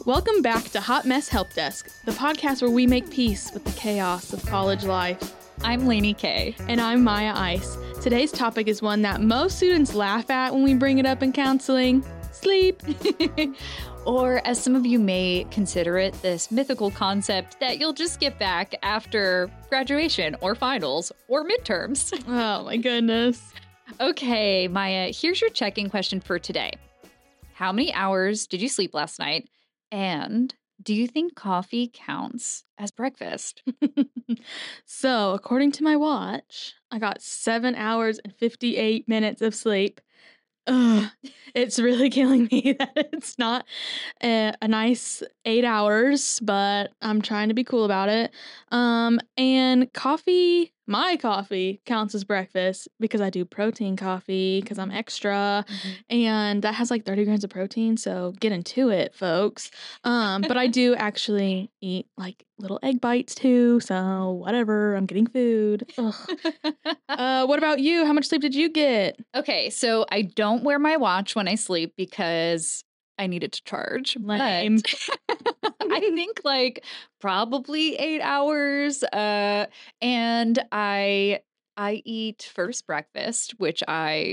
Welcome back to Hot Mess Help Desk, the podcast where we make peace with the chaos of college life. I'm Lainey Kay. And I'm Maya Ice. Today's topic is one that most students laugh at when we bring it up in counseling: sleep. Or, as some of you may consider it, this mythical concept that you'll just get back after graduation or finals or midterms. Oh my goodness. Okay, Maya, here's your check-in question for today. How many hours did you sleep last night? And do you think coffee counts as breakfast? So, according to my watch, I got 7 hours and 58 minutes of sleep. Ugh, it's really killing me that it's not a nice 8 hours, but I'm trying to be cool about it. And coffee, my coffee counts as breakfast because I do protein coffee because I'm extra, and that has like 30 grams of protein, so get into it, folks. But I do actually eat like little egg bites too, so whatever, I'm getting food. Ugh. What about you? How much sleep did you get? Okay, so I don't wear my watch when I sleep because I need it to charge. Lame. But I think like probably 8 hours. And I eat first breakfast, which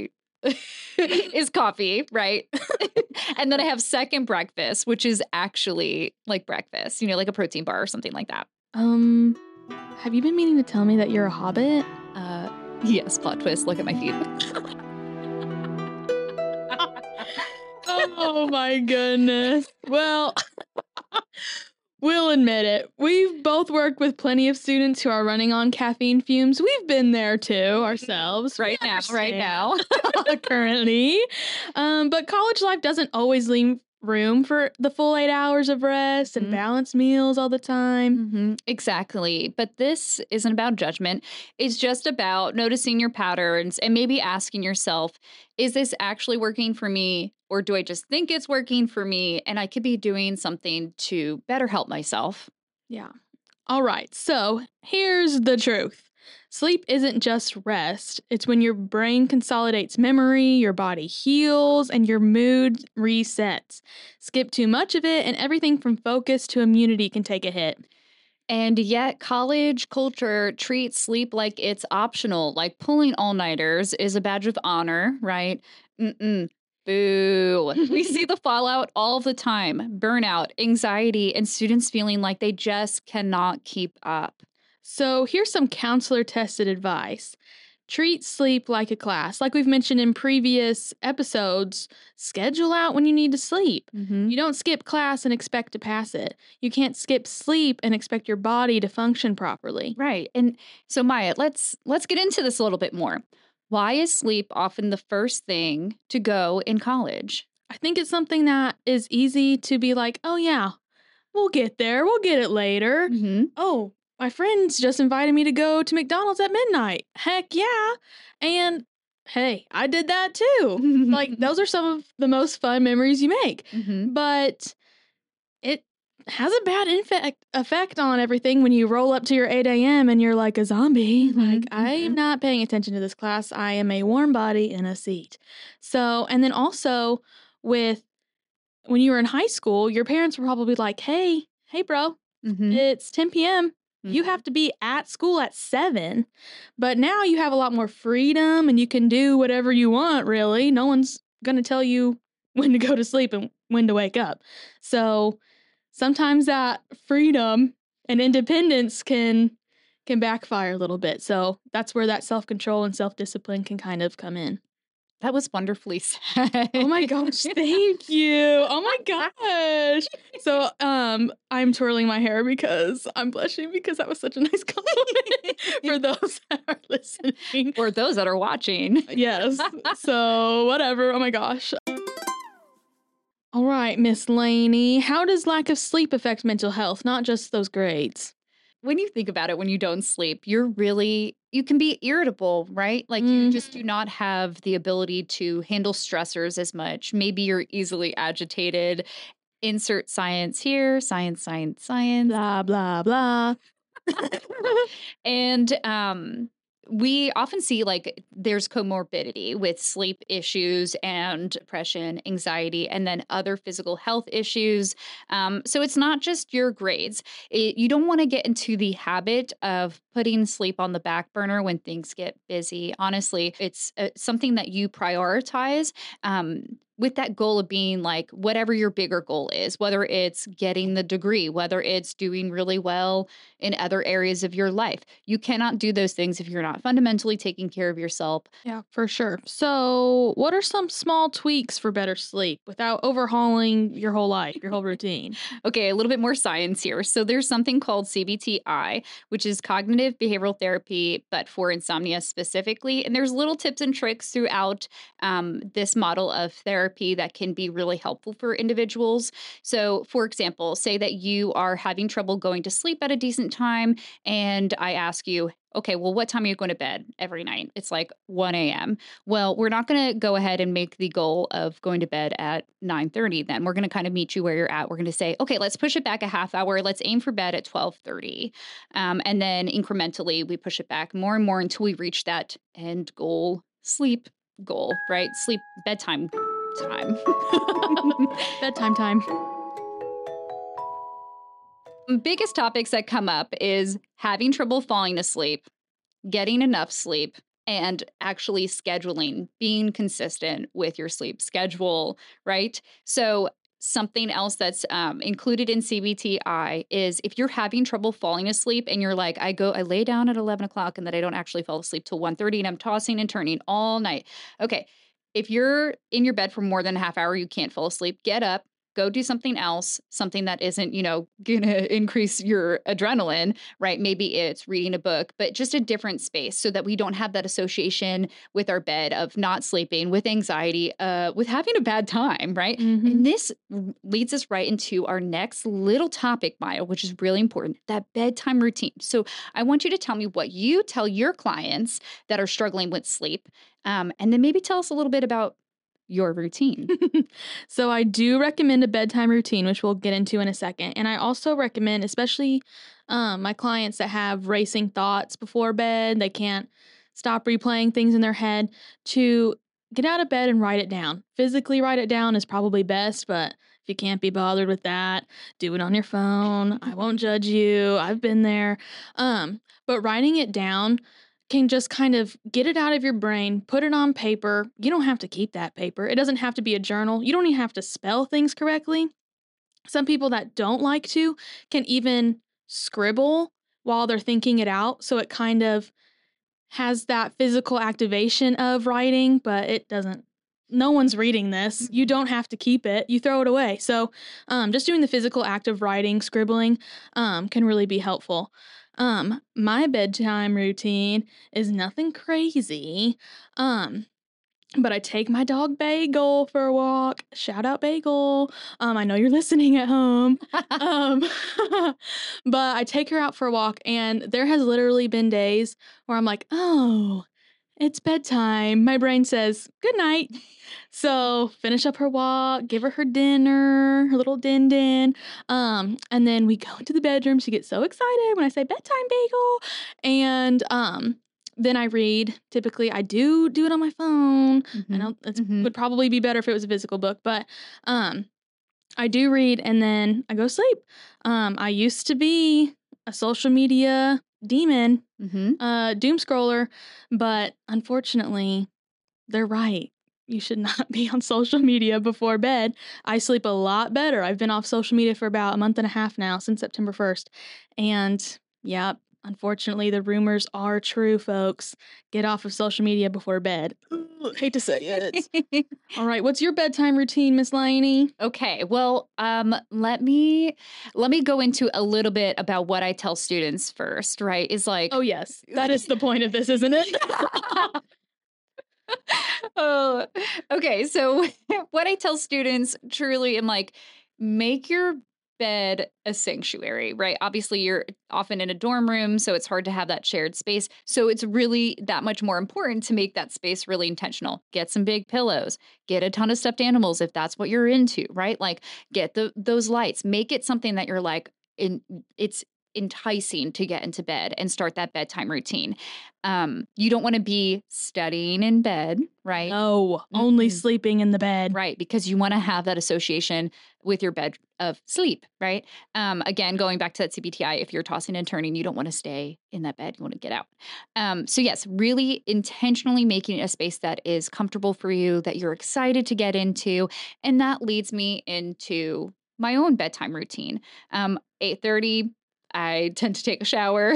is coffee, right? And then I have second breakfast, which is actually like breakfast, like a protein bar or something like that. Have you been meaning to tell me that you're a hobbit? Yes, plot twist. Look at my feet. Oh my goodness. Well, we'll admit it. We've both worked with plenty of students who are running on caffeine fumes. We've been there too ourselves. Right now. Currently. But college life doesn't always leave room for the full 8 hours of rest and balanced meals all the time. Exactly. But this isn't about judgment. It's just about noticing your patterns and maybe asking yourself, is this actually working for me? Or do I just think it's working for me and I could be doing something to better help myself? Yeah. All right. So here's the truth. Sleep isn't just rest. It's when your brain consolidates memory, your body heals, and your mood resets. Skip too much of it, and everything from focus to immunity can take a hit. And yet college culture treats sleep like it's optional, like pulling all-nighters is a badge of honor, right? Boo. We see the fallout all the time: burnout, anxiety, and students feeling like they just cannot keep up. So here's some counselor-tested advice. Treat sleep like a class. Like we've mentioned in previous episodes, schedule out when you need to sleep. You don't skip class and expect to pass it. You can't skip sleep and expect your body to function properly. Right. And so, Maya, let's get into this a little bit more. Why is sleep often the first thing to go in college? I think it's something that is easy to be like, oh yeah, we'll get there. We'll get it later. Oh, my friends just invited me to go to McDonald's at midnight. Heck yeah. And hey, I did that too. Like, those are some of the most fun memories you make. But it has a bad effect on everything when you roll up to your 8 a.m. and you're like a zombie. Like, I am not paying attention to this class. I am a warm body in a seat. So, and then also when you were in high school, your parents were probably like, hey, bro, it's 10 p.m. You have to be at school at 7. But now you have a lot more freedom and you can do whatever you want, really. No one's going to tell you when to go to sleep and when to wake up. So sometimes that freedom and independence can backfire a little bit. So that's where that self-control and self-discipline can kind of come in. That was wonderfully said. Oh my gosh, thank you. Oh my gosh. So I'm twirling my hair because I'm blushing because that was such a nice compliment for those that are listening. Or those that are watching. Yes. So whatever. Oh my gosh. All right, Miss Lainey, how does lack of sleep affect mental health, not just those grades? When you think about it, when you don't sleep, you can be irritable, right? Like you just do not have the ability to handle stressors as much. Maybe you're easily agitated. Insert science here, science. Blah, blah, blah. And we often see like there's comorbidity with sleep issues and depression, anxiety, and then other physical health issues. So it's not just your grades. You don't want to get into the habit of putting sleep on the back burner when things get busy. Honestly, it's something that you prioritize. With that goal of being like whatever your bigger goal is, whether it's getting the degree, whether it's doing really well in other areas of your life. You cannot do those things if you're not fundamentally taking care of yourself. Yeah, for sure. So, what are some small tweaks for better sleep without overhauling your whole life, your whole routine? Okay, a little bit more science here. So there's something called CBTI, which is cognitive behavioral therapy, but for insomnia specifically. And there's little tips and tricks throughout this model of therapy that can be really helpful for individuals. So, for example, say that you are having trouble going to sleep at a decent time, and I ask you, okay, well, what time are you going to bed every night? It's like 1 a.m. Well, we're not going to go ahead and make the goal of going to bed at 9:30 then. We're going to kind of meet you where you're at. We're going to say, okay, let's push it back a half hour. Let's aim for bed at 12:30. And then incrementally, we push it back more and more until we reach that end goal, sleep goal, right? Sleep, bedtime time. Bedtime time. Biggest topics that come up is having trouble falling asleep, getting enough sleep, and actually scheduling, being consistent with your sleep schedule, right? So something else that's included in CBTI is if you're having trouble falling asleep and you're like, I lay down at 11 o'clock and then I don't actually fall asleep till 1:30 and I'm tossing and turning all night. Okay. If you're in your bed for more than a half hour, you can't fall asleep, get up. Go do something else, something that isn't, going to increase your adrenaline, right? Maybe it's reading a book, but just a different space so that we don't have that association with our bed of not sleeping, with anxiety, with having a bad time, right? Mm-hmm. And this leads us right into our next little topic, Maya, which is really important, that bedtime routine. So I want you to tell me what you tell your clients that are struggling with sleep, and then maybe tell us a little bit about your routine. So I do recommend a bedtime routine, which we'll get into in a second. And I also recommend, especially my clients that have racing thoughts before bed, they can't stop replaying things in their head, to get out of bed and write it down. Physically write it down is probably best, but if you can't be bothered with that, do it on your phone. I won't judge you. I've been there. But writing it down can just kind of get it out of your brain, put it on paper. You don't have to keep that paper. It doesn't have to be a journal. You don't even have to spell things correctly. Some people that don't like to can even scribble while they're thinking it out. So it kind of has that physical activation of writing, but it doesn't. No one's reading this. You don't have to keep it. You throw it away. So just doing the physical act of writing, scribbling can really be helpful. My bedtime routine is nothing crazy. But I take my dog Bagel for a walk. Shout out Bagel. I know you're listening at home. But I take her out for a walk, and there has literally been days where I'm like, oh, it's bedtime. My brain says, good night. So finish up her walk, give her dinner, her little din. And then we go into the bedroom. She gets so excited when I say bedtime, Bagel. And then I read. Typically, I do it on my phone. Mm-hmm. I know it would probably be better if it was a physical book, but I do read, and then I go to sleep. I used to be a social media demon, doom scroller, but unfortunately, they're right. You should not be on social media before bed. I sleep a lot better. I've been off social media for about a month and a half now, since September 1st. And yeah, unfortunately, the rumors are true, folks. Get off of social media before bed. Hate to say it. All right, what's your bedtime routine, Miss Lainey? Okay, well, let me go into a little bit about what I tell students first, right? Is like, oh yes, that is the point of this, isn't it? Oh, okay. So what I tell students truly am like, make your bed a sanctuary, right? Obviously, you're often in a dorm room, so it's hard to have that shared space. So it's really that much more important to make that space really intentional. Get some big pillows, get a ton of stuffed animals if that's what you're into, right? Like get those lights, make it something that you're like, it's enticing to get into bed and start that bedtime routine. You don't want to be studying in bed, right? No, only sleeping in the bed. Right, because you want to have that association with your bed of sleep, right? Again, going back to that CBTI, if you're tossing and turning, you don't want to stay in that bed. You want to get out. So yes, really intentionally making a space that is comfortable for you, that you're excited to get into. And that leads me into my own bedtime routine. 8:30, I tend to take a shower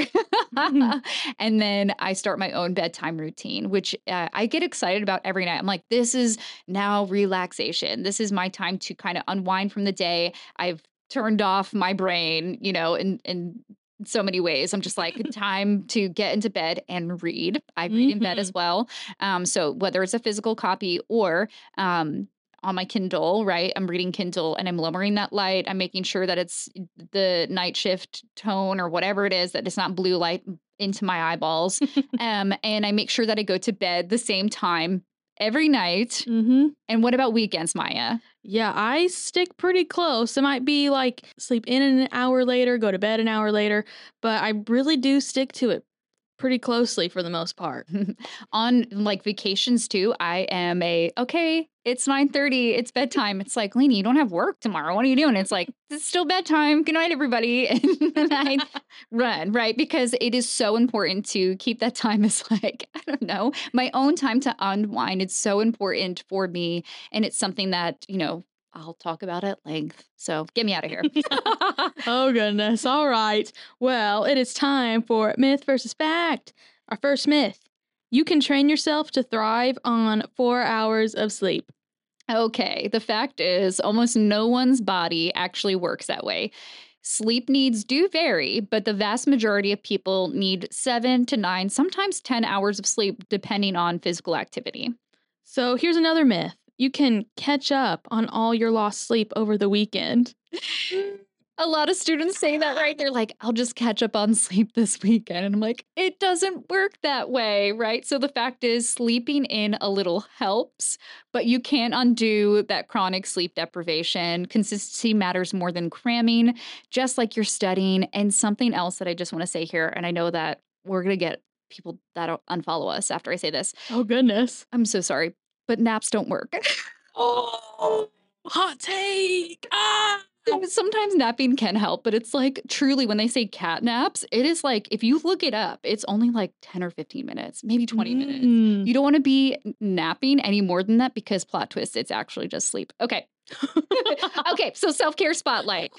and then I start my own bedtime routine, which I get excited about every night. I'm like, this is now relaxation. This is my time to kind of unwind from the day. I've turned off my brain, in so many ways. I'm just like, time to get into bed and read. I read in bed as well. So whether it's a physical copy or on my Kindle, right? I'm reading Kindle and I'm lowering that light. I'm making sure that it's the night shift tone or whatever it is, that it's not blue light into my eyeballs. And I make sure that I go to bed the same time every night. And what about weekends, Maya? Yeah, I stick pretty close. It might be like sleep in an hour later, go to bed an hour later, but I really do stick to it pretty closely for the most part. On like vacations too, I am it's 9:30, it's bedtime. It's like, Lainey, you don't have work tomorrow. What are you doing? It's like, it's still bedtime. Good night, everybody. And then I run, right? Because it is so important to keep that time as like, I don't know, my own time to unwind. It's so important for me. And it's something that, I'll talk about at length. So get me out of here. Oh, goodness. All right. Well, it is time for myth versus fact. Our first myth. You can train yourself to thrive on 4 hours of sleep. Okay. The fact is almost no one's body actually works that way. Sleep needs do vary, but the vast majority of people need 7 to 9, sometimes 10 hours of sleep, depending on physical activity. So here's another myth. You can catch up on all your lost sleep over the weekend. A lot of students say that, right? They're like, I'll just catch up on sleep this weekend. And I'm like, it doesn't work that way, right? So the fact is, sleeping in a little helps, but you can't undo that chronic sleep deprivation. Consistency matters more than cramming, just like you're studying. And something else that I just want to say here, and I know that we're going to get people that'll unfollow us after I say this. Oh, goodness. I'm so sorry, but naps don't work. Oh, hot take. Sometimes napping can help, but it's like truly when they say cat naps, it is like, if you look it up, it's only like 10 or 15 minutes, maybe 20 minutes. You don't want to be napping any more than that because plot twist, it's actually just sleep. Okay. Okay. So self-care spotlight.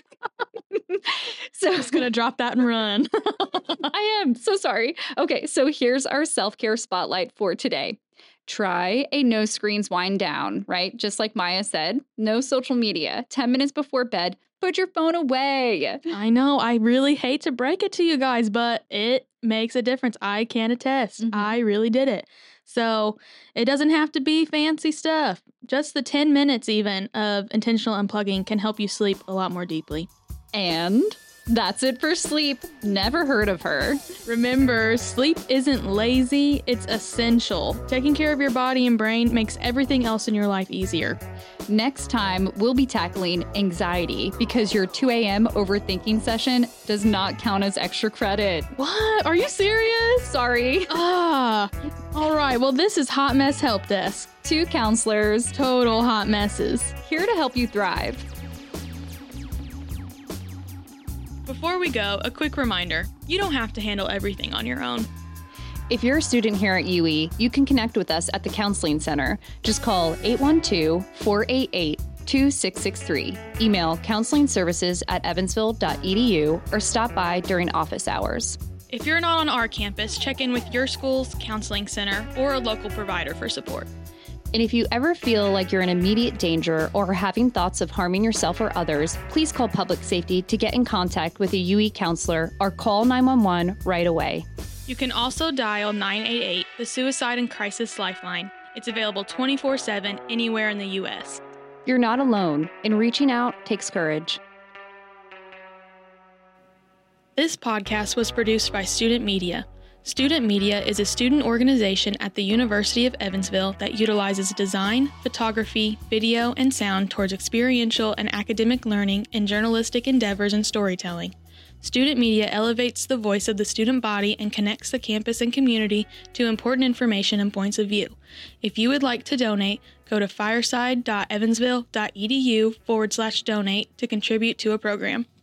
So I was going to drop that and run. I am so sorry. Okay. So here's our self-care spotlight for today. Try a no screens wind down, right? Just like Maya said, no social media. 10 minutes before bed, put your phone away. I know. I really hate to break it to you guys, but it makes a difference. I can attest. I really did it. So it doesn't have to be fancy stuff. Just the 10 minutes even of intentional unplugging can help you sleep a lot more deeply. And that's it for sleep. Never heard of her. Remember, sleep isn't lazy, it's essential. Taking care of your body and brain makes everything else in your life easier. Next time, we'll be tackling anxiety because your 2 a.m. overthinking session does not count as extra credit. What? Are you serious? Sorry. All right. Well, this is Hot Mess Help Desk. 2 counselors. Total hot messes. Here to help you thrive. Before we go, a quick reminder. You don't have to handle everything on your own. If you're a student here at UE, you can connect with us at the Counseling Center. Just call 812-488-2663. Email counselingservices@evansville.edu or stop by during office hours. If you're not on our campus, check in with your school's counseling center or a local provider for support. And if you ever feel like you're in immediate danger or are having thoughts of harming yourself or others, please call Public Safety to get in contact with a UE counselor or call 911 right away. You can also dial 988, the Suicide and Crisis Lifeline. It's available 24/7 anywhere in the U.S. You're not alone, and reaching out takes courage. This podcast was produced by Student Media. Student Media is a student organization at the University of Evansville that utilizes design, photography, video, and sound towards experiential and academic learning in journalistic endeavors and storytelling. Student media elevates the voice of the student body and connects the campus and community to important information and points of view. If you would like to donate, go to fireside.evansville.edu/donate to contribute to a program.